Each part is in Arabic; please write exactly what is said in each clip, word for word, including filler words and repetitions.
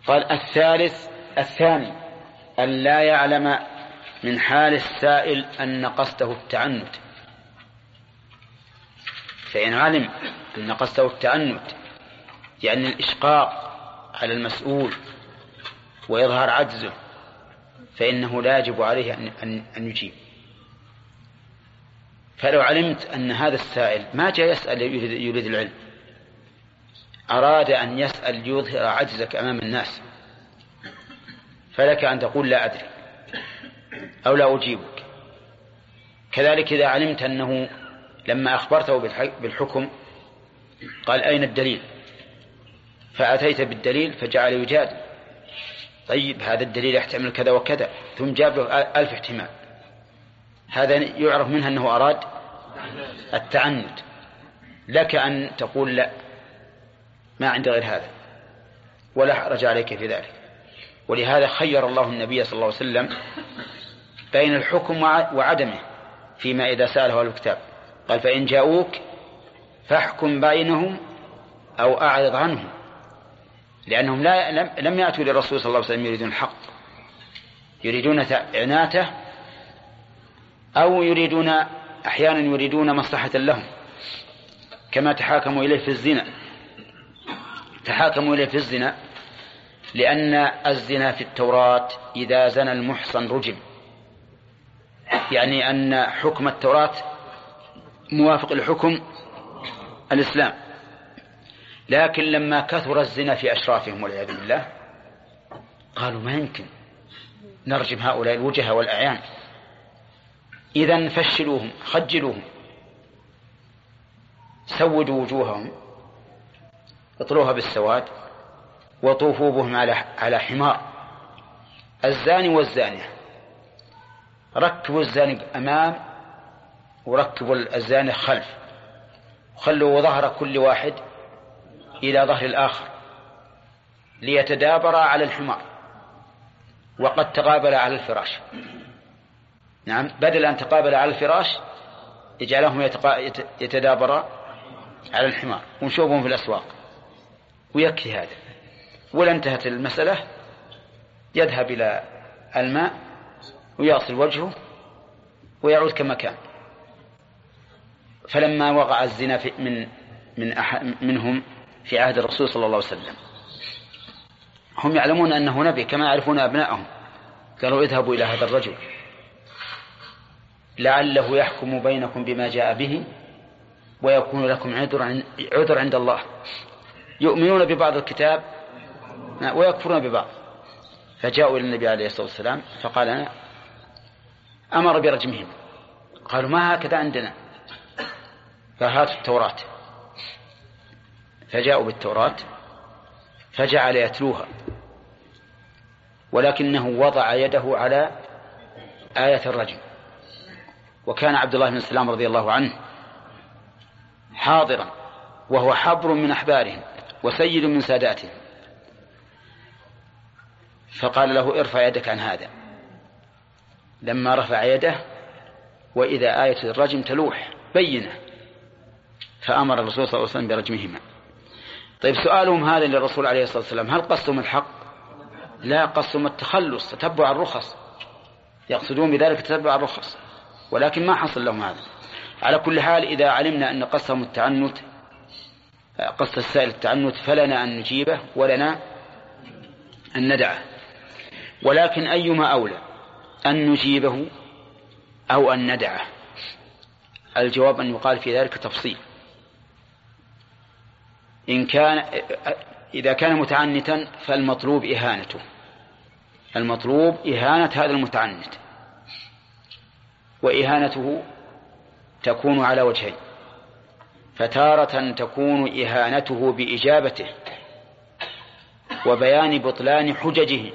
قال الثالث الثاني أن لا يعلم من حال السائل أن قصده التعنت، فإن علم أن قصده التعنت يعني الإشقاق على المسؤول ويظهر عجزه فإنه لا يجب عليه أن يجيب. فلو علمت أن هذا السائل ما جاء يسأل يريد العلم، أراد أن يسأل ليظهر عجزك أمام الناس، فلك أن تقول لا أدري أو لا أجيبك. كذلك إذا علمت أنه لما أخبرته بالحكم قال أين الدليل، فأتيت بالدليل فجعل يجادل، طيب هذا الدليل يحتمل كذا وكذا، ثم جاب له ألف احتمال، هذا يعرف منها أنه أراد التعنت. لك أن تقول لا ما عندي غير هذا ولا حرج عليك في ذلك. ولهذا خير الله النبي صلى الله عليه وسلم بين الحكم وعدمه فيما إذا سأله الكتاب، قال فإن جاءوك فاحكم بينهم أو أعرض عنهم، لأنهم لا لم, لم يأتوا للرسول صلى الله عليه وسلم يريدون الحق، يريدون عناته أو يريدون أحيانا يريدون مصلحة لهم، كما تحاكموا إليه في الزنا. تحاكموا إليه في الزنا لأن الزنا في التوراة إذا زنى المحصن رجم، يعني أن حكم التوراة موافق لحكم الإسلام. لكن لما كثر الزنا في أشرافهم والعياذ بالله قالوا ما يمكن نرجم هؤلاء الوجهة والأعيان، إذن فشلوهم خجلوهم، سودوا وجوههم، اطلوها بالسواد وطوفوا بهم على على حمار. الزاني والزانية ركبوا الزاني أمام وركبوا الزاني خلف، خلوا ظهر كل واحد إلى ظهر الآخر ليتدابر على الحمار، وقد تقابل على الفراش. نعم، بدل أن تقابل على الفراش يجعلهم يتدابر على الحمار ونشوفهم في الأسواق، ويكفي هذا. ولا انتهت المسألة يذهب إلى الماء ويغسل وجهه ويعود كما كان. فلما وقع الزنا في من من منهم في عهد الرسول صلى الله عليه وسلم هم يعلمون أنه نبي كما يعرفون أبنائهم، قالوا اذهبوا إلى هذا الرجل لعله يحكم بينكم بما جاء به ويكون لكم عذر عند الله. يؤمنون ببعض الكتاب ويكفرون ببعض. فجاءوا إلى النبي عليه الصلاة والسلام فقال أنا أمر برجمهم. قالوا ما هكذا عندنا، فهاتوا التوراة. فجاءوا بالتوراة فجعل يتلوها، ولكنه وضع يده على آية الرجم. وكان عبد الله بن سلام رضي الله عنه حاضرا وهو حبر من أحبارهم وسيد من ساداتهم، فقال له ارفع يدك عن هذا. لما رفع يده وإذا آية الرجم تلوح بينه، فأمر الرسول صلى الله عليه وسلم برجمهما. طيب سؤالهم هذا للرسول عليه الصلاة والسلام هل قصدهم الحق؟ لا، قصدهم التخلص، تتبع الرخص، يقصدون بذلك تتبع الرخص، ولكن ما حصل لهم هذا. على كل حال إذا علمنا أن قصدهم التعنت، قصد السائل التعنت، فلنا أن نجيبه ولنا أن ندعه. ولكن أيما أولى أن نجيبه أو أن ندعه؟ الجواب أن يقال في ذلك تفصيل. إن كان إذا كان متعنتا فالمطلوب إهانته، المطلوب إهانة هذا المتعنت، وإهانته تكون على وجهين. فتارة تكون إهانته بإجابته وبيان بطلان حججه،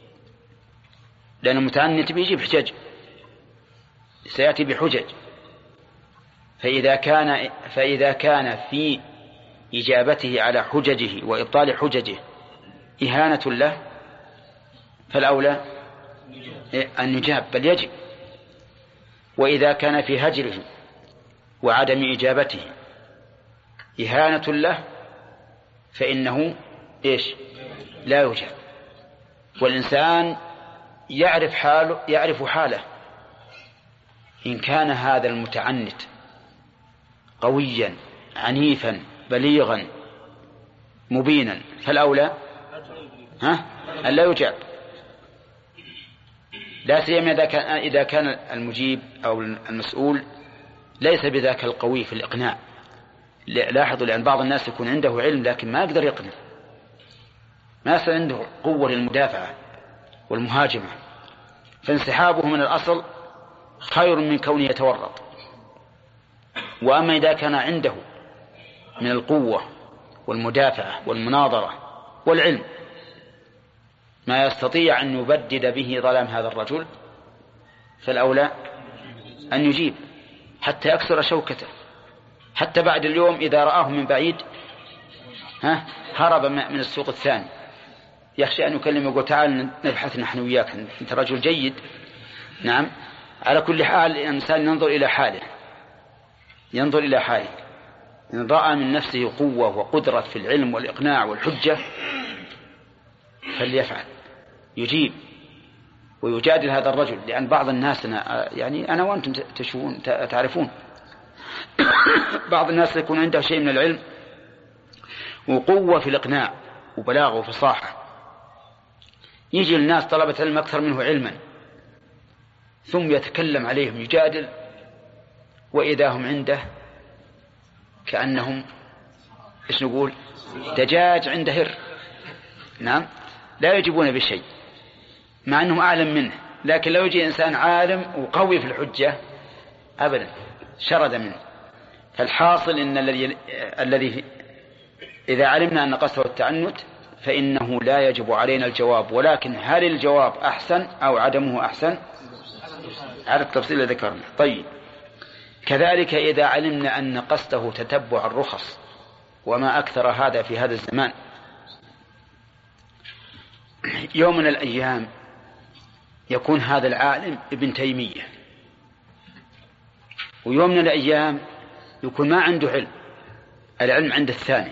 لأن المتعنت بيجيب حجج، سيأتي بحجج. فإذا كان فإذا كان في إجابته على حججه وإبطال حججه إهانة له فالأولى أن يجاب، بل يجب. وإذا كان في هجره وعدم إجابته إهانة له فإنه إيش؟ لا يجاب. والإنسان يعرف حاله يعرف حاله. إن كان هذا المتعنت قويا عنيفا بليغا مبينا فالأولى ها أن لا يجاب، لا سيما إذا كان إذا كان المجيب أو المسؤول ليس بذاك القوي في الإقناع. لاحظوا لأن بعض الناس يكون عنده علم لكن ما يقدر يقنع، ما يصل عنده قوة للمدافعة والمهاجمة، فانسحابه من الأصل خير من كونه يتورط. وأما إذا كان عنده من القوة والمدافعة والمناظرة والعلم ما يستطيع أن يبدد به ظلام هذا الرجل فالأولى أن يجيب حتى يكسر شوكته، حتى بعد اليوم إذا رآه من بعيد ها هرب من السوق الثاني، يخشى أن يكلم يقول تعال نبحث نحن وياك، أنت رجل جيد. نعم، على كل حال الإنسان ينظر إلى حاله، ينظر إلى حاله. إن رأى من نفسه قوة وقدرة في العلم والإقناع والحجة فليفعل، يجيب ويجادل هذا الرجل. لأن بعض الناس أنا يعني أنا وأنتم تشوفون تعرفون بعض الناس يكون عنده شيء من العلم وقوة في الإقناع وبلاغة وفصاحة، يجي الناس طلبة علم أكثر منه علما ثم يتكلم عليهم يجادل، وإذا هم عنده كأنهم إيش نقول دجاج عند هر. نعم، لا يجيبون بشيء مع أنهم أعلم منه، لكن لو يجي إنسان عالم وقوي في الحجة أبدا شرد منه. فالحاصل إن الذي الذي إذا علمنا أن قصده التعنت فإنه لا يجب علينا الجواب، ولكن هل الجواب أحسن أو عدمه أحسن على التفصيل الذي ذكرنا. طيب، كذلك إذا علمنا أن قصده تتبع الرخص، وما أكثر هذا في هذا الزمان. يوم من الأيام يكون هذا العالم ابن تيمية، ويوم من الأيام يكون ما عنده علم، العلم عند الثاني.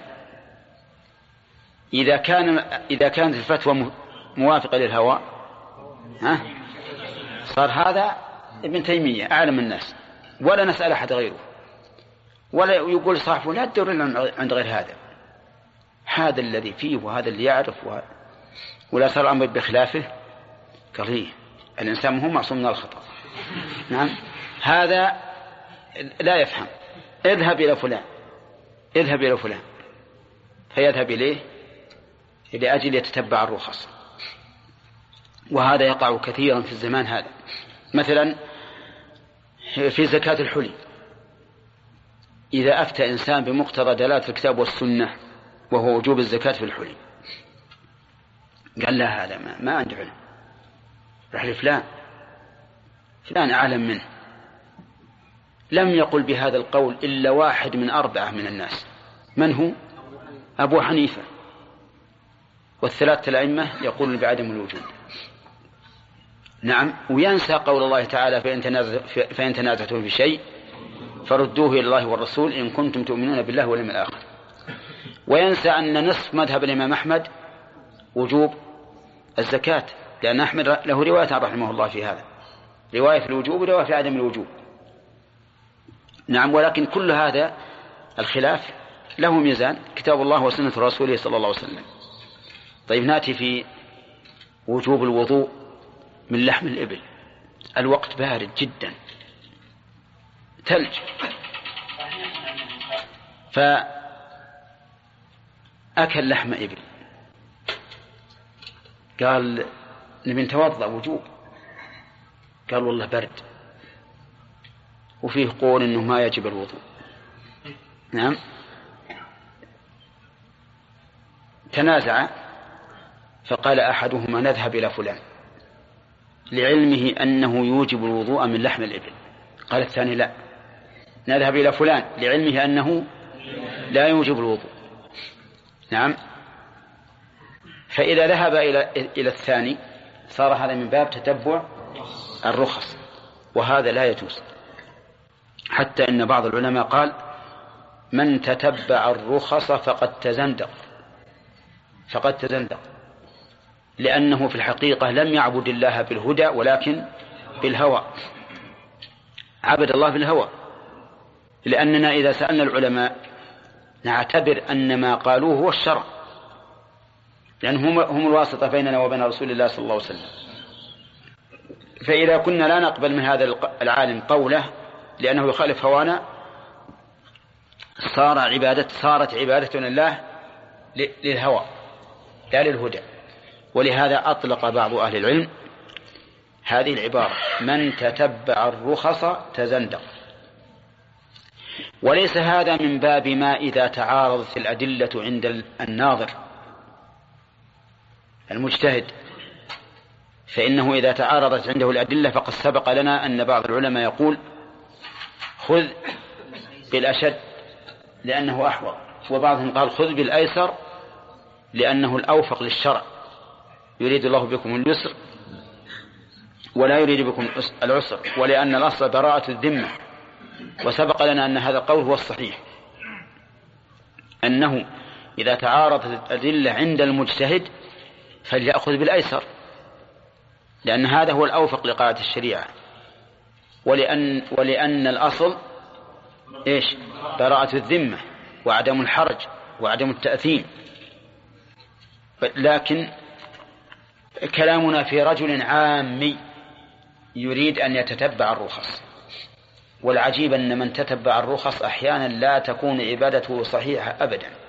إذا كان إذا كانت الفتوى موافقة للهوى ها صار هذا ابن تيمية أعلم الناس، ولا نسأل أحد غيره، ولا يقول صاحبه لا تدور عند غير هذا، هذا الذي فيه وهذا اللي يعرف وهذا. ولا صار الأمر بخلافه قال لي الإنسان هو معصوم من الخطأ. نعم، هذا لا يفهم. اذهب إلى فلان، اذهب إلى فلان، فيذهب إليه لأجل يتتبع الرخص. وهذا يقع كثيرا في الزمان هذا. مثلا في زكاة الحلي، إذا أفتى إنسان بمقتضى دلالة الكتاب والسنة وهو وجوب الزكاة في الحلي، قال لا هذا ما, ما عنده علم، راح لفلان، فلان أعلم منه. لم يقل بهذا القول إلا واحد من أربعة من الناس، من هو؟ أبو حنيفة، والثلاثة الأئمة يقولون بعدم الوجود. نعم، وينسى قول الله تعالى فإن تنازعتم في شيء فردوه إلى الله والرسول إن كنتم تؤمنون بالله واليوم الآخر. وينسى أن نصف مذهب الإمام أحمد وجوب الزكاة، لأن أحمد له رواية رحمه الله في هذا، رواية في الوجوب ورواية في عدم الوجوب. نعم، ولكن كل هذا الخلاف له ميزان، كتاب الله وسنة رسوله صلى الله عليه وسلم. طيب، نأتي في وجوب الوضوء من لحم الإبل. الوقت بارد جدا، ثلج، فأكل لحم إبل، قال نبي نتوضأ وجوب، قال والله برد، وفيه قول إنه ما يجب الوضوء. نعم، تنازع، فقال أحدهما نذهب إلى فلان لعلمه أنه يوجب الوضوء من لحم الإبل، قال الثاني لا، نذهب إلى فلان لعلمه أنه لا يوجب الوضوء. نعم، فإذا ذهب إلى إلى الثاني صار هذا من باب تتبع الرخص، وهذا لا يجوز. حتى إن بعض العلماء قال من تتبع الرخص فقد تزندق، فقد تزندق. لأنه في الحقيقة لم يعبد الله بالهدى ولكن بالهوى، عبد الله بالهوى. لأننا إذا سألنا العلماء نعتبر أن ما قالوه هو الشرع، لأنهم هم الواسطة بيننا وبين رسول الله صلى الله عليه وسلم. فإذا كنا لا نقبل من هذا العالم قوله لأنه يخالف هوانا، صار عبادة صارت عبادتنا لله للهوى لا للهدى. ولهذا أطلق بعض أهل العلم هذه العبارة: من تتبع الرخص تزندق. وليس هذا من باب ما إذا تعارضت الأدلة عند الناظر المجتهد، فإنه إذا تعارضت عنده الأدلة فقد سبق لنا أن بعض العلماء يقول خذ بالأشد لأنه أحوط، وبعضهم قال خذ بالأيسر لأنه الأوفق للشرع، يريد الله بكم اليسر ولا يريد بكم العسر، ولأن الأصل براءة الذمة. وسبق لنا أن هذا القول هو الصحيح، أنه إذا تعارضت الأدلة عند المجتهد فليأخذ بالأيسر، لأن هذا هو الأوفق لقاعدة الشريعة، ولأن, ولأن الأصل إيش؟ براءة الذمة وعدم الحرج وعدم التأثيم. لكن كلامنا في رجل عامي يريد أن يتتبع الرخص، والعجيب أن من تتبع الرخص أحيانا لا تكون عبادته صحيحة أبدا.